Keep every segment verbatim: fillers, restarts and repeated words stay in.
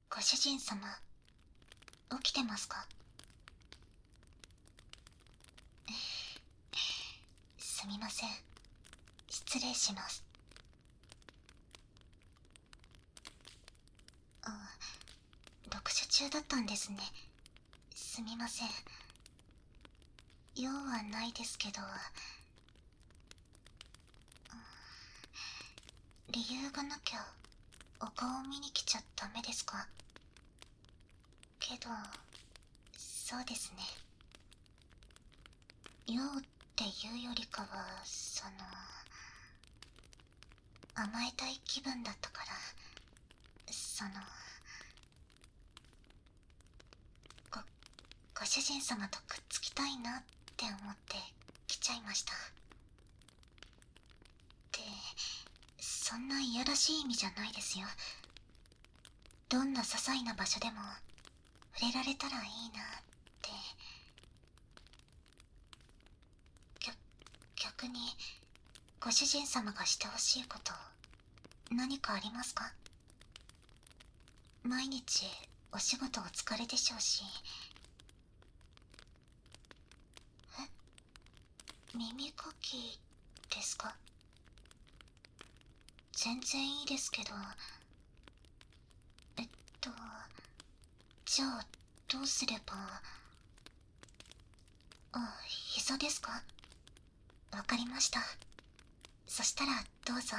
ご主人様、起きてますか？すみません。失礼します。あ、読書中だったんですね。すみません。用はないですけど、理由がなきゃお顔見に来ちゃダメですか？けど、そうですね。用っていうよりかは、その、甘えたい気分だったから、その、ご、ご主人様とくっつきたいなって思って来ちゃいました。で、そんないやらしい意味じゃないですよ。どんな些細な場所でも触れられたらいいなって。ぎゃ逆にご主人様がしてほしいこと何かありますか？毎日お仕事お疲れでしょうし。え、耳かきですか？全然いいですけど。えっとじゃあどうすれば。あ、膝ですか？わかりました。そしたらどうぞ。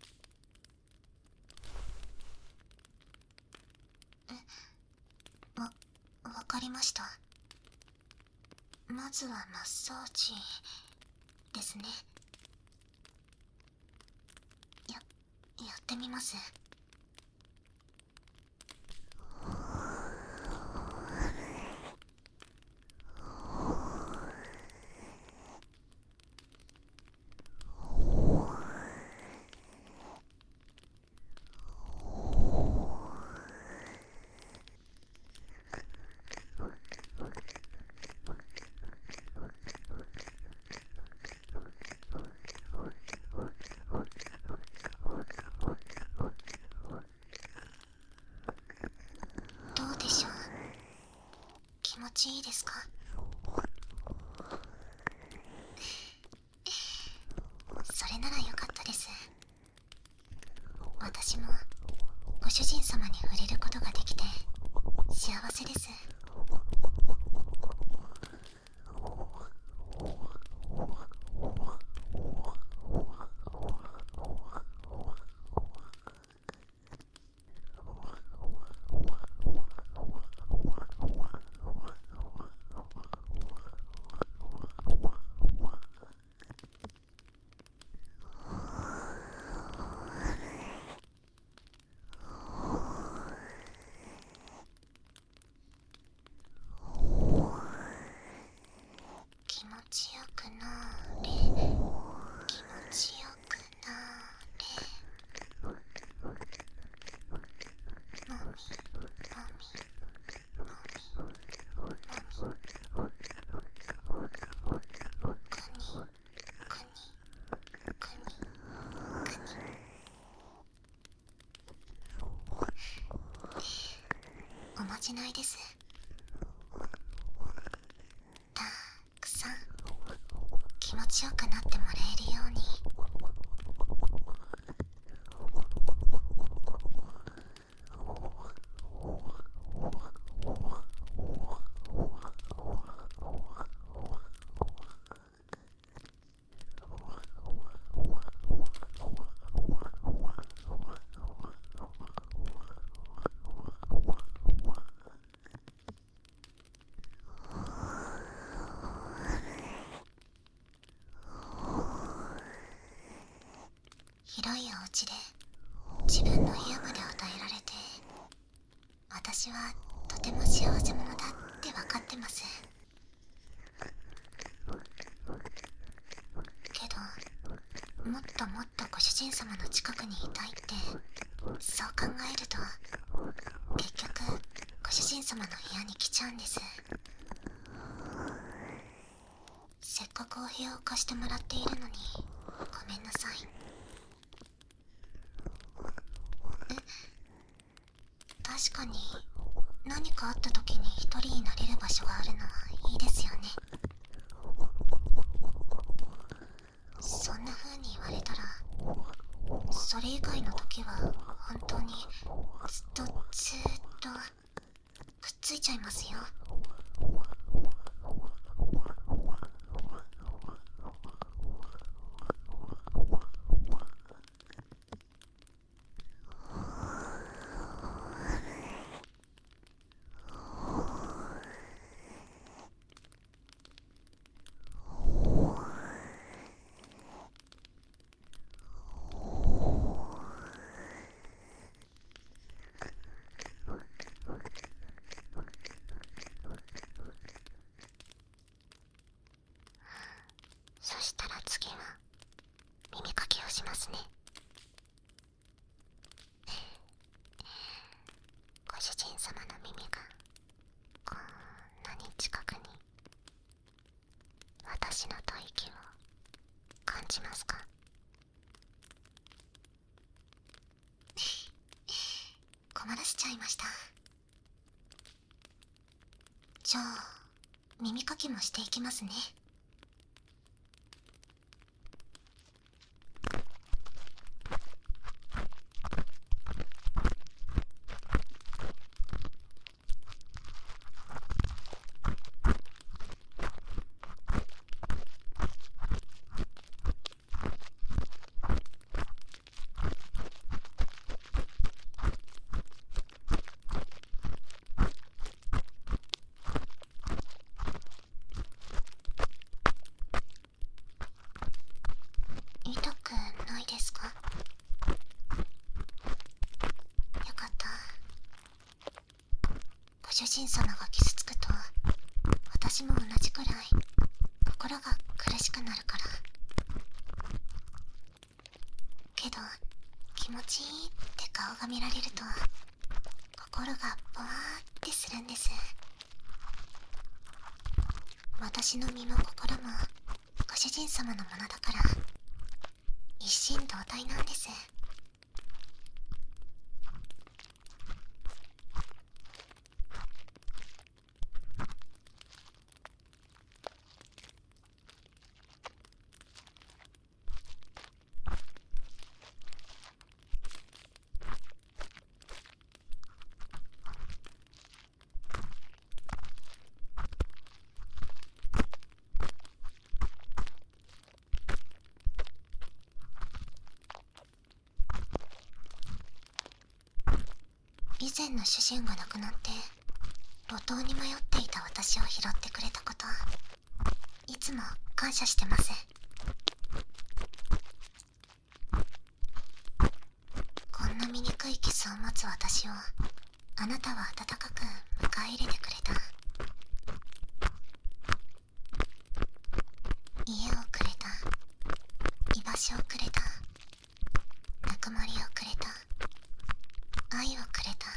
え、わ、わかりました。まずはマッサージですね。や、やってみます。どうでしょう？気持ちいいですか？それならよかったです。私もご主人様に触れることができて幸せです。気持ちよくなーれ、気持ちよくなーれ。もみもみもみもみ、くにくにくにくに。おまじないです。たくさん気持ちよくなってもらえるように。広いお家で自分の部屋まで与えられて、私はとても幸せ者だって分かってます。けど、もっともっとご主人様の近くにいたいって、そう考えると結局ご主人様の部屋に来ちゃうんです。せっかくお部屋を貸してもらっているのにごめんなさい。え、大確かに何かあった時に一人になれる場所があるのはいいですよね。そんな風に言われたら、それ以外の時は本当にずっとずーっとくっついちゃいますよ。そしたら次は耳かきをしますね。ご主人様の耳がこんなに近くに、私の吐息を感じますか？困らせちゃいました。じゃあ耳かきもしていきますね。痛くないですか？よかった。ご主人様が傷つくと私も同じくらい心が苦しくなるから。けど気持ちいいって顔が見られると心がぼわーってするんです。私の身も心もご主人様のものだから一心同体なんです。以前の主人が亡くなって路頭に迷っていた私を拾ってくれたこと、いつも感謝してます。こんな醜い傷を持つ私をあなたは温かく迎え入れてくれた。家をくれた、居場所をくれた、ぬくもりをくれた、愛をくれた。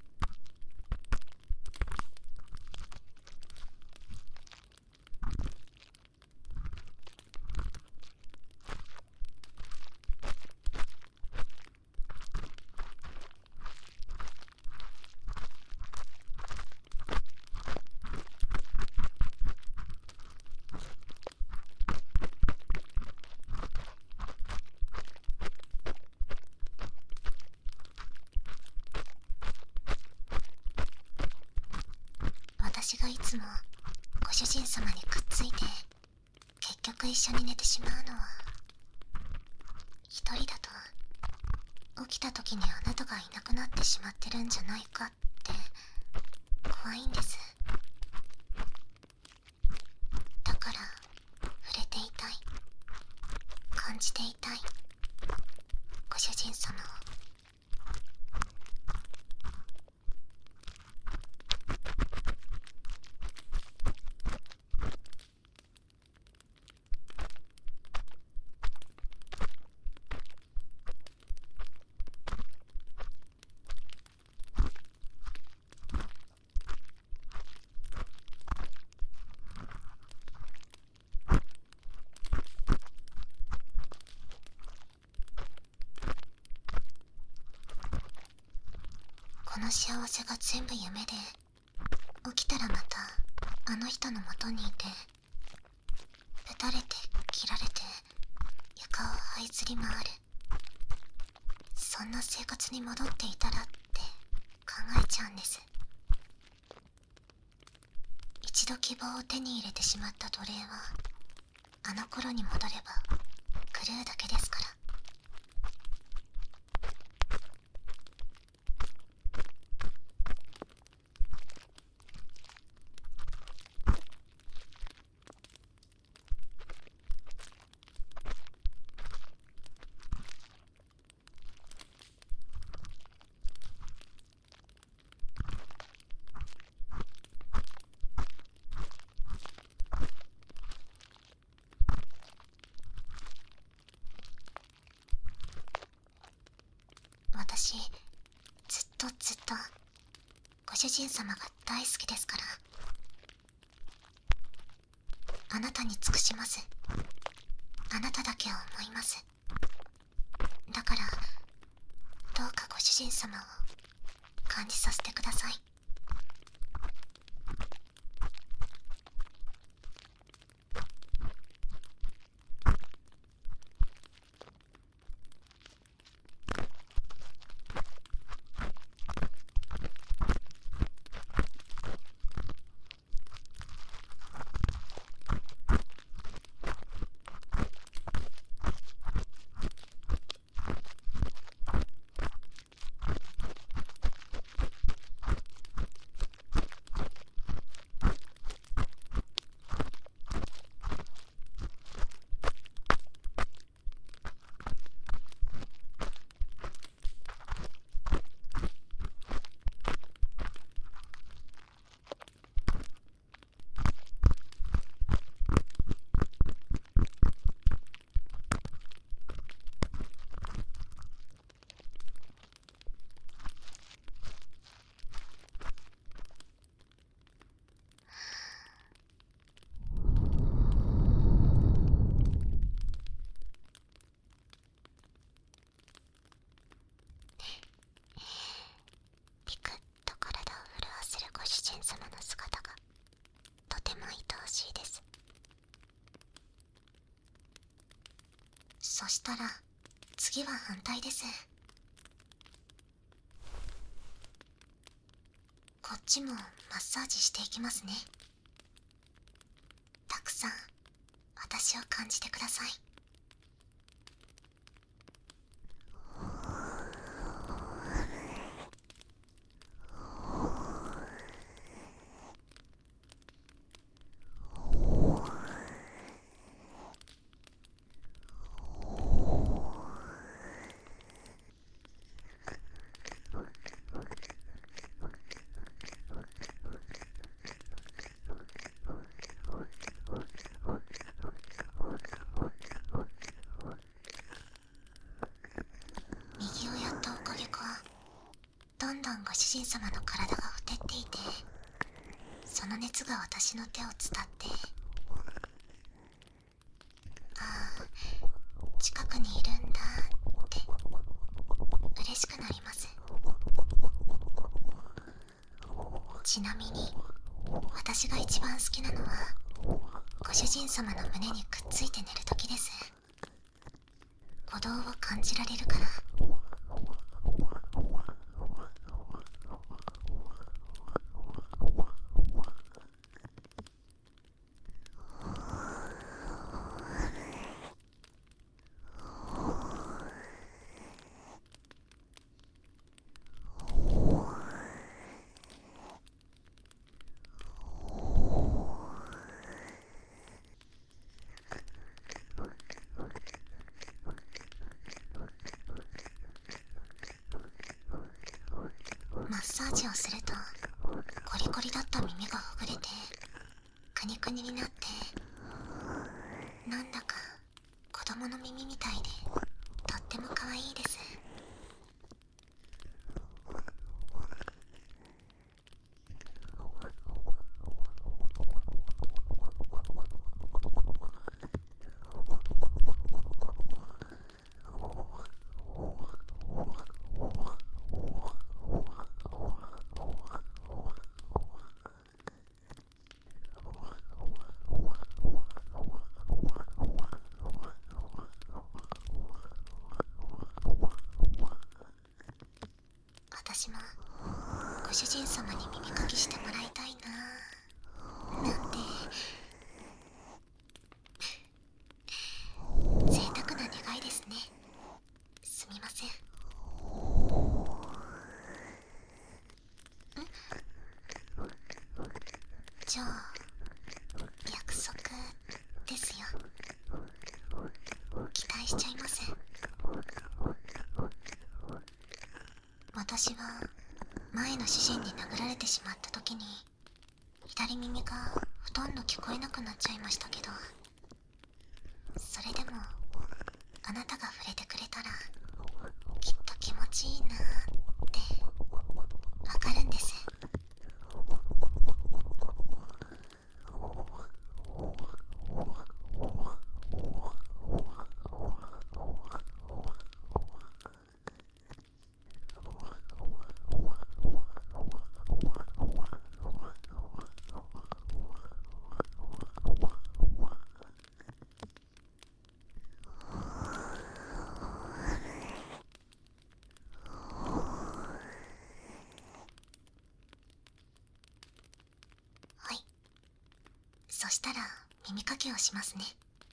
私がいつもご主人様にくっついて結局一緒に寝てしまうのは、一人だと起きた時にあなたがいなくなってしまってるんじゃないかって怖いんです。だから触れていたい、感じていたい、ご主人様を。 この幸せが全部夢で、起きたらまたあの人の元にいて、ぶたれて切られて床を這いずり回る、そんな生活に戻っていたらって考えちゃうんです。一度希望を手に入れてしまった奴隷はあの頃に戻れば狂うだけですから。私、ずっとずっとご主人様が大好きですから。あなたに尽くします。あなただけを思います。だからどうかご主人様を感じさせてください。ピクッと体を震わせるご主人様の姿がとても愛おしいです。そしたら次は反対です。こっちもマッサージしていきますね。たくさん私を感じてください。右をやったおかげか、どんどんご主人様の体がほてっていて、その熱が私の手を伝って、ああ、近くにいるんだって嬉しくなります。ちなみに私が一番好きなのはご主人様の胸にくっついて寝るときです。鼓動を感じられるから。マッサージをするとコリコリだった耳がほぐれてくにくにになって、なんだか子供の耳みたいでとっても可愛いです。 私もご主人様に耳かきしてもらいたいななんて贅沢な願いですね。すみません。んじゃあ約束ですよ。期待しちゃいます。私は前の主人に殴られてしまった時に左耳がほとんど聞こえなくなっちゃいましたけど、それでもあなたが触れてくれたらきっと気持ちいいなーってわかるんです。はい、そしたら耳かきをしますね。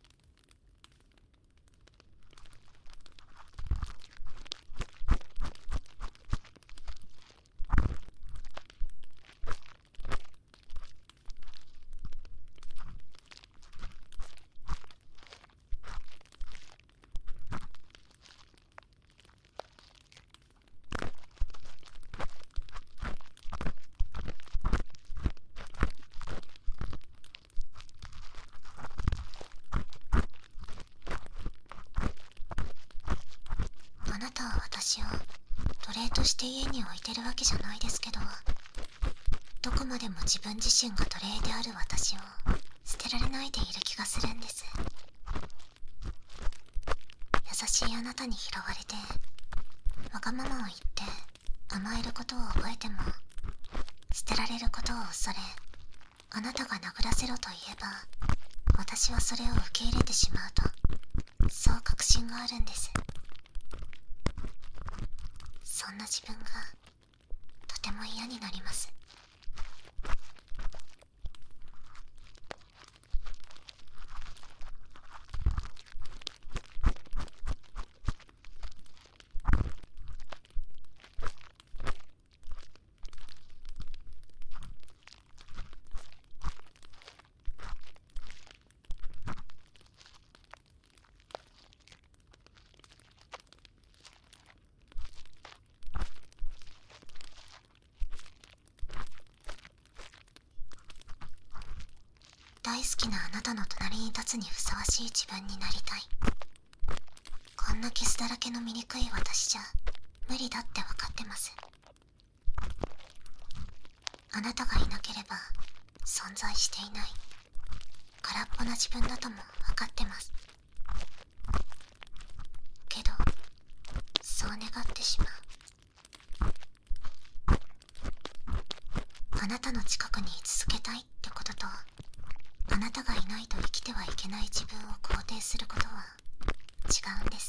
あなたは私を奴隷として家に置いてるわけじゃないですけど、どこまでも自分自身が奴隷である私を捨てられないでいる気がするんです。優しいあなたに拾われてわがままを言って甘えることを覚えても、捨てられることを恐れあなたが殴らせろと言えば私はそれを受け入れてしまうと、そう確信があるんです。そんな自分がとても嫌になります。大好きなあなたの隣に立つにふさわしい自分になりたい。こんな傷だらけの醜い私じゃ無理だって分かってます。あなたがいなければ存在していない空っぽな自分だとも分かってます。けどそう願ってしまう。あなたの近くに居続けたいってことと、あなたがいないと生きてはいけない自分を肯定することは違うんです。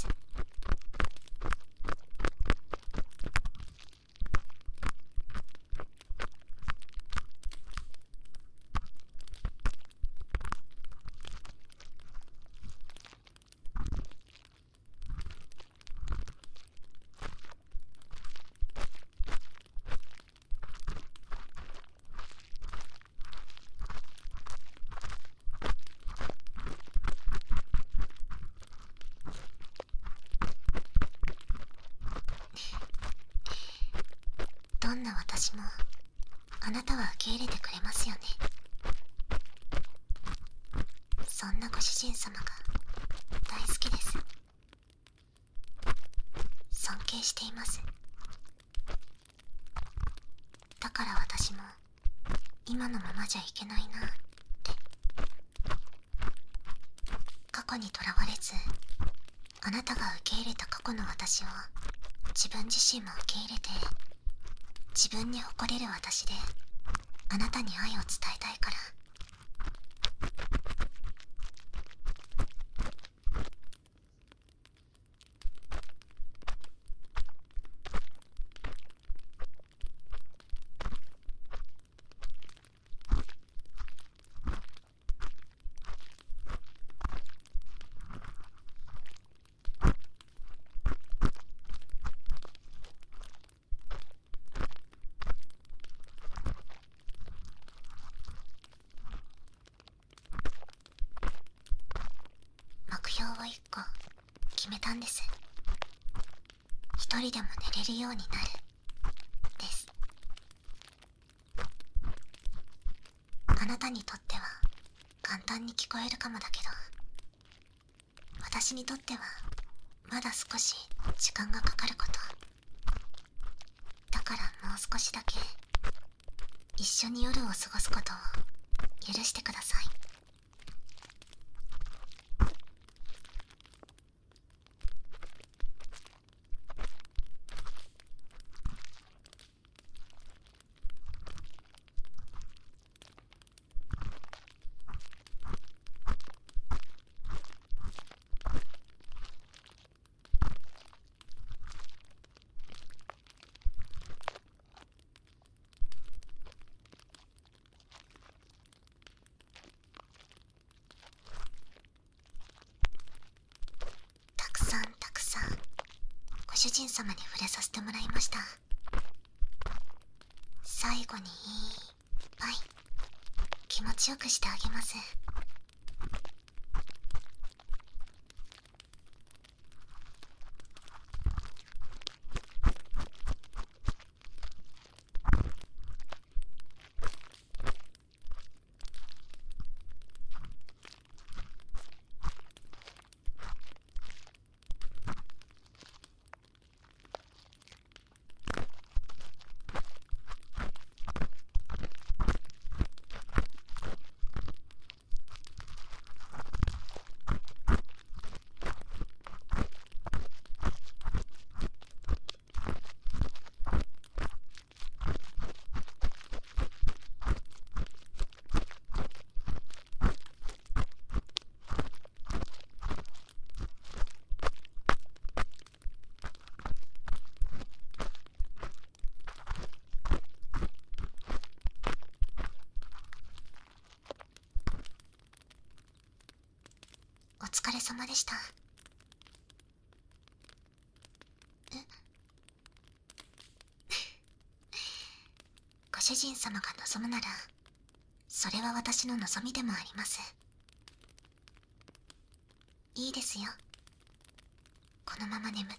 どんな私もあなたは受け入れてくれますよね。そんなご主人様が大好きです。尊敬しています。だから私も今のままじゃいけないなって過去にとらわれず、あなたが受け入れた過去の私を自分自身も受け入れて、自分に誇れる私であなたに愛を伝えたいから。 たんです。一人でも寝れるようになるです。あなたにとっては簡単に聞こえるかもだけど、私にとってはまだ少し時間がかかること。だからもう少しだけ一緒に夜を過ごすことを許してください。たくさんたくさんご主人様に触れさせてもらいました。最後にいっぱい気持ちよくしてあげます。お疲れ様でした。えご主人様が望むなら、それは私の望みでもあります。いいですよ、このまま眠って。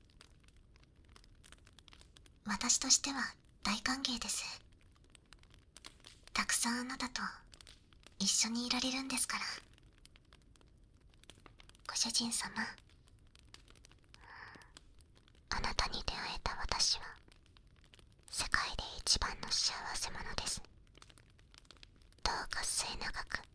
私としては大歓迎です。たくさんあなたと一緒にいられるんですから。ご主人様、あなたに出会えた私は世界で一番の幸せ者です。どうか末永く